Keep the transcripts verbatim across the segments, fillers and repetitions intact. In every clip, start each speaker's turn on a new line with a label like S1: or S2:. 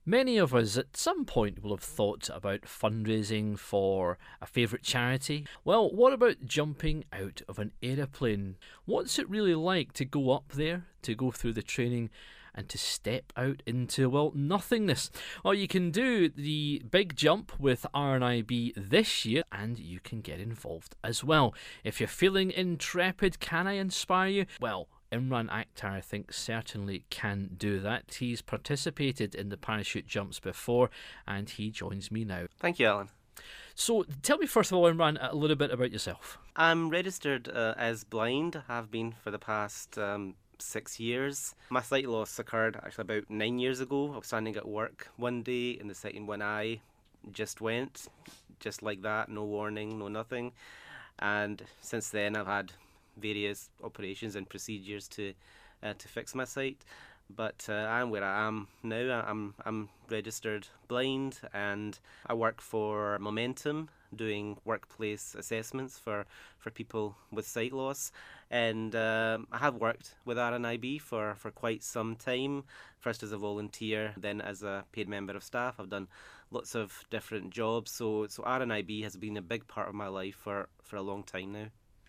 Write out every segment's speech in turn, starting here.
S1: Many of us at some point will have thought about fundraising for a favourite charity. Well, what about jumping out of an aeroplane? What's it really like to go up there, to go through the training and to step out into, well, nothingness? Well, you can do the big jump with R N I B this year and you can get involved as well. If you're feeling intrepid, can I inspire you? Well, Imran Akhtar, I think, certainly can do that. He's participated in the parachute jumps before and he joins me now.
S2: Thank you, Alan.
S1: So tell me first of all, Imran, a little bit about yourself.
S2: I'm registered uh, as blind, have been for the past um, six years. My sight loss occurred actually about nine years ago. I was standing at work one day and the sight in one eye just went, just like that, no warning, no nothing. And since then I've had various operations and procedures to uh, to fix my sight, but uh, I'm where I am now. I'm I'm registered blind, and I work for Momentum, doing workplace assessments for, for people with sight loss. And um, I have worked with R N I B for, for quite some time, first as a volunteer, then as a paid member of staff. I've done lots of different jobs, so so R N I B has been a big part of my life for, for a long time now.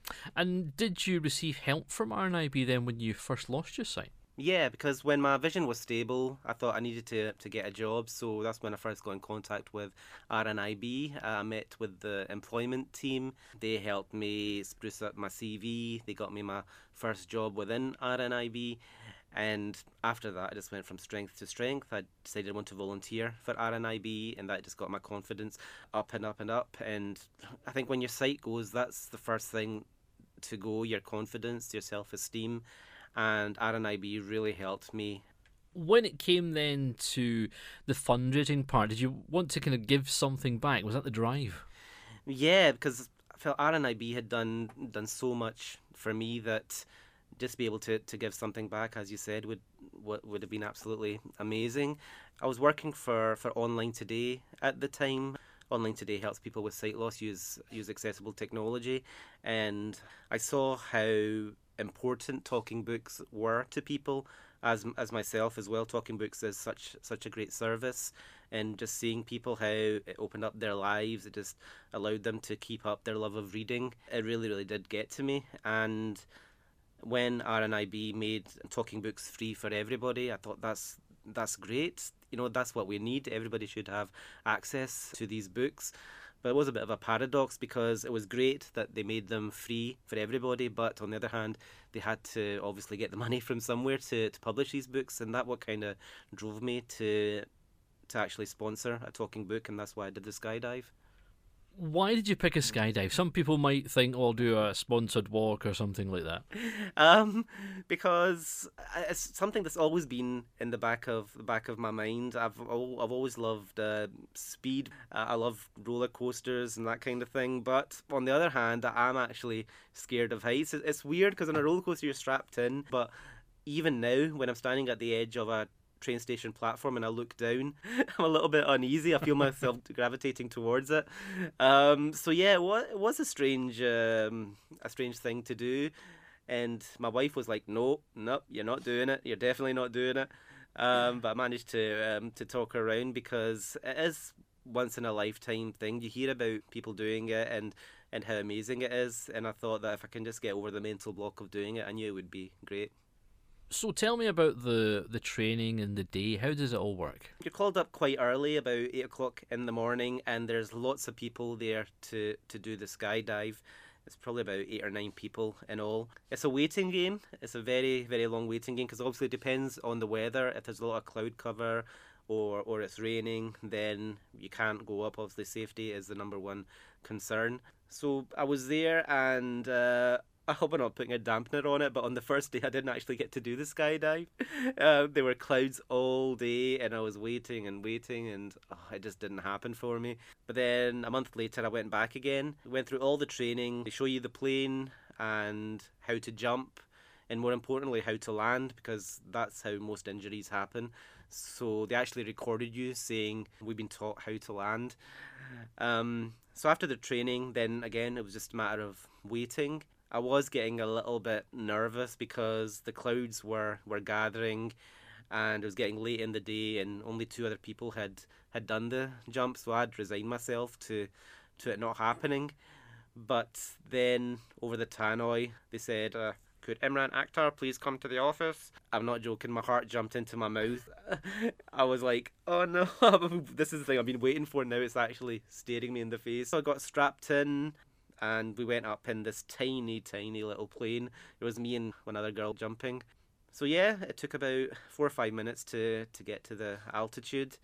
S1: And did you receive help from R N I B then when you first lost your sight?
S2: Yeah, because when my vision was stable, I thought I needed to, to get a job, so that's when I first got in contact with R N I B. I met with the employment team. They helped me spruce up my C V. They got me my first job within R N I B. And after that, I just went from strength to strength. I decided I want to volunteer for R N I B, and that just got my confidence up and up and up. And I think when your sight goes, that's the first thing to go, your confidence, your self-esteem. And R N I B really helped me.
S1: When it came then to the fundraising part, did you want to kind of give something back? Was that the drive?
S2: Yeah, because I felt R N I B had done done so much for me that just be able to, to give something back, as you said, would would, would have been absolutely amazing. I was working for, for Online Today at the time. Online Today helps people with sight loss use use accessible technology, and I saw how important talking books were to people, as as myself as well. Talking books is such such a great service, and just seeing people how it opened up their lives, it just allowed them to keep up their love of reading. It really really did get to me. And when R N I B made talking books free for everybody, I thought that's that's great. You know, that's what we need. Everybody should have access to these books. But it was a bit of a paradox, because it was great that they made them free for everybody, but on the other hand, they had to obviously get the money from somewhere to, to publish these books, and that what kind of drove me to to actually sponsor a talking book, and that's why I did the skydive.
S1: Why did you pick a skydive? Some people might think, oh, I'll do a sponsored walk or something like that.
S2: Um, because it's something that's always been in the back of the back of my mind. I've al- I've always loved uh, speed. Uh, I love roller coasters and that kind of thing. But on the other hand, I'm actually scared of heights. It- It's weird because on a roller coaster you're strapped in, but even now when I'm standing at the edge of a train station platform and I look down, I'm a little bit uneasy. I feel myself gravitating towards it. Um, so yeah, it was, it was a strange, um, a strange thing to do. And my wife was like, "No, no, you're not doing it. You're definitely not doing it." Um, but I managed to um, to talk her around, because it is once in a lifetime thing. You hear about people doing it and and how amazing it is. And I thought that if I can just get over the mental block of doing it, I knew it would be great.
S1: So tell me about the, the training and the day. How does it all work?
S2: You're called up quite early, about eight o'clock in the morning, and there's lots of people there to, to do the skydive. It's probably about eight or nine people in all. It's a waiting game. It's a very, very long waiting game, because obviously it depends on the weather. If there's a lot of cloud cover or, or it's raining, then you can't go up. Obviously safety is the number one concern. So I was there, and uh, I hope I'm not putting a dampener on it, but on the first day I didn't actually get to do the skydive. Uh, there were clouds all day, and I was waiting and waiting, and oh, it just didn't happen for me. But then a month later I went back again. Went through all the training. They show you the plane and how to jump, and more importantly how to land, because that's how most injuries happen. So they actually recorded you saying, "We've been taught how to land." Um, so after the training, then again it was just a matter of waiting. I was getting a little bit nervous because the clouds were, were gathering, and it was getting late in the day, and only two other people had, had done the jump, so I'd resigned myself to, to it not happening. But then over the tannoy, they said, uh, could Imran Akhtar please come to the office? I'm not joking, my heart jumped into my mouth. I was like, oh no, this is the thing I've been waiting for now, it's actually staring me in the face. So I got strapped in, and we went up in this tiny, tiny little plane. It was me and one other girl jumping. So yeah, it took about four or five minutes to, to get to the altitude.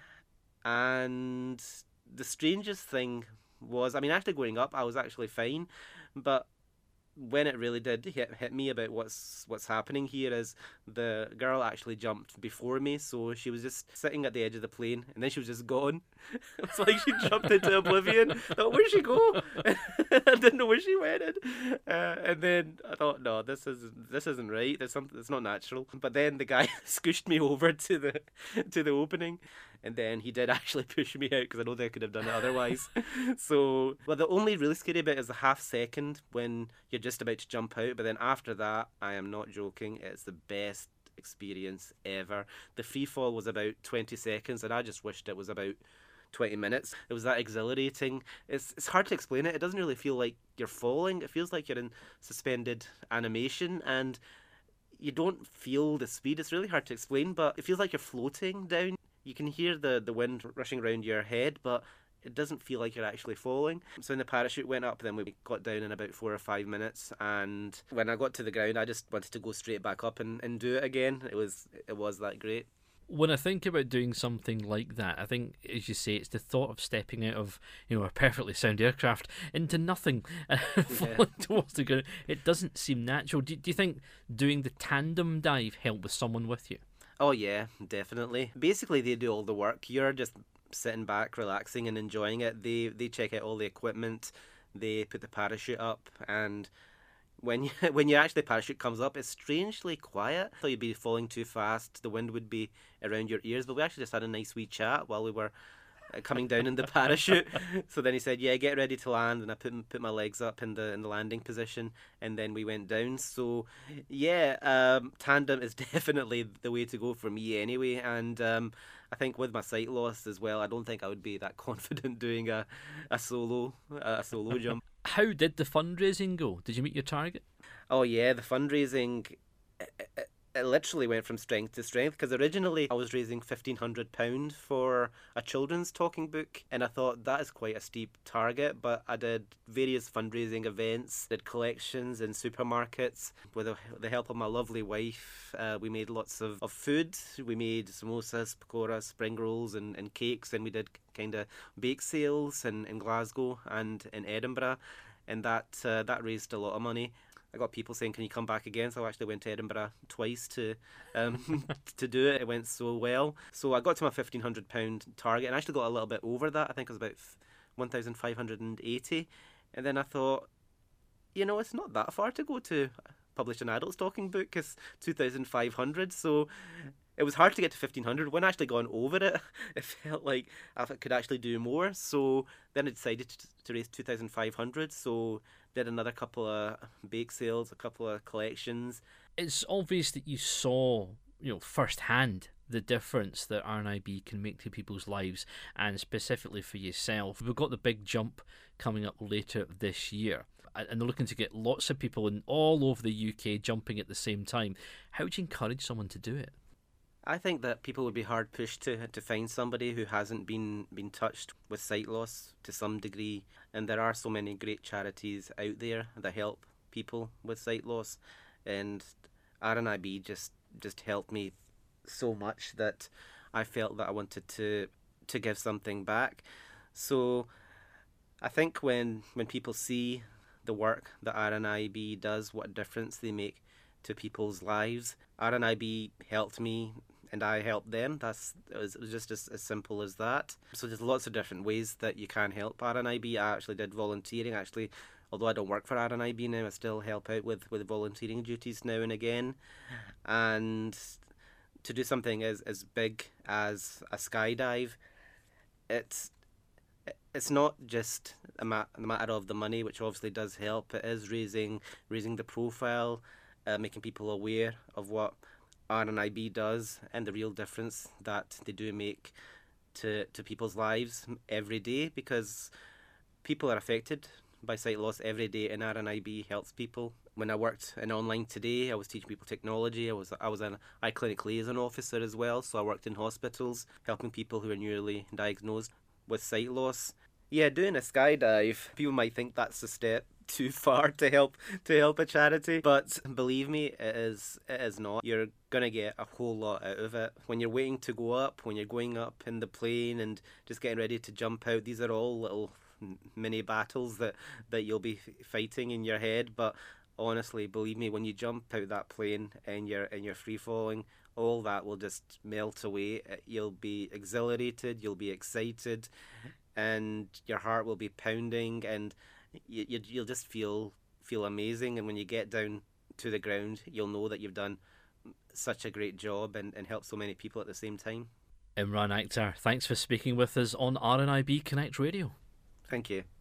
S2: And the strangest thing was, I mean, actually going up, I was actually fine, but when it really did hit, hit me about what's what's happening here is the girl actually jumped before me, so she was just sitting at the edge of the plane, and then she was just gone. It's like she jumped into oblivion. I thought, where'd she go? I didn't know where she went. Uh, and then I thought, no, this is this isn't right. There's something that's not natural. But then the guy scooshed me over to the to the opening, and then he did actually push me out because I don't think I could have done it otherwise. So, well, the only really scary bit is the half second when you're just about to jump out. But then after that, I am not joking, it's the best experience ever. The free fall was about twenty seconds, and I just wished it was about twenty minutes. It was that exhilarating. It's it's hard to explain it. It doesn't really feel like you're falling. It feels like you're in suspended animation, and you don't feel the speed. It's really hard to explain, but it feels like you're floating down. You can hear the, the wind rushing around your head, but it doesn't feel like you're actually falling. So when the parachute went up, then we got down in about four or five minutes, and when I got to the ground, I just wanted to go straight back up and, and do it again. It was it was that great.
S1: When I think about doing something like that, I think, as you say, it's the thought of stepping out of, you know, a perfectly sound aircraft into nothing, falling yeah. towards the ground. It doesn't seem natural. Do, do you think doing the tandem dive helped with someone with you?
S2: Oh yeah, definitely. Basically, they do all the work. You're just sitting back, relaxing and enjoying it. They they check out all the equipment. They put the parachute up, and when you when you actually parachute comes up, it's strangely quiet. I thought you'd be falling too fast. The wind would be around your ears, but we actually just had a nice wee chat while we were coming down in the parachute. So then he said, yeah, get ready to land, and I put put my legs up in the in the landing position, and then we went down. So yeah, um, tandem is definitely the way to go for me anyway, and um, I think with my sight loss as well, I don't think I would be that confident doing a, a solo a solo jump.
S1: How did the fundraising go? Did you meet your target?
S2: Oh yeah, the fundraising, it, it, it literally went from strength to strength, because originally I was raising fifteen hundred pounds for a children's talking book, and I thought that is quite a steep target, but I did various fundraising events, did collections in supermarkets. With the, the help of my lovely wife, uh, we made lots of, of food. We made samosas, pakoras, spring rolls and, and cakes, and we did kind of bake sales in, in Glasgow and in Edinburgh, and that uh, that raised a lot of money. I got people saying, can you come back again? So I actually went to Edinburgh twice to um, to do it. It went so well. So I got to my fifteen hundred pounds target, and I actually got a little bit over that. I think it was about one thousand five hundred eighty. And then I thought, you know, it's not that far to go to publish an adult's talking book. It's two thousand five hundred. So it was hard to get to fifteen hundred. When I actually gone over it, it felt like I could actually do more. So then I decided to, to raise two thousand five hundred. So did another couple of bake sales, a couple of collections.
S1: It's obvious that you saw, you know, firsthand the difference that R N I B can make to people's lives, and specifically for yourself. We've got the big jump coming up later this year, and they're looking to get lots of people in all over the U K jumping at the same time. How would you encourage someone to do it?
S2: I think that people would be hard pushed to to find somebody who hasn't been, been touched with sight loss to some degree. And there are so many great charities out there that help people with sight loss. And R N I B just, just helped me so much that I felt that I wanted to to give something back. So I think when when people see the work that R N I B does, what a difference they make to people's lives. R N I B helped me, and I helped them. That's it was, it was just as, as simple as that. So there's lots of different ways that you can help R N I B. I actually did volunteering. Actually, although I don't work for R N I B now, I still help out with, with volunteering duties now and again. And to do something as, as big as a skydive, it's it's not just a, ma- a matter of the money, which obviously does help. It is raising raising the profile, uh, making people aware of what R N I B does and the real difference that they do make to, to people's lives every day, because people are affected by sight loss every day, and R N I B helps people. When I worked in online today, I was teaching people technology. I was I was an eye clinic liaison officer as well, so I worked in hospitals helping people who are newly diagnosed with sight loss. Yeah, doing a skydive, people might think that's a step too far to help to help a charity, but believe me, it is it is not. You're gonna get a whole lot out of it. When you're waiting to go up, when you're going up in the plane and just getting ready to jump out, these are all little mini battles that that you'll be fighting in your head. But honestly, believe me, when you jump out that plane and you're and you're free falling, all that will just melt away. You'll be exhilarated, you'll be excited, and your heart will be pounding, and you, you you'll just feel feel amazing. And when you get down to the ground, you'll know that you've done such a great job and, and helped so many people at the same time.
S1: Imran Akhtar, thanks for speaking with us on R N I B Connect Radio.
S2: Thank you.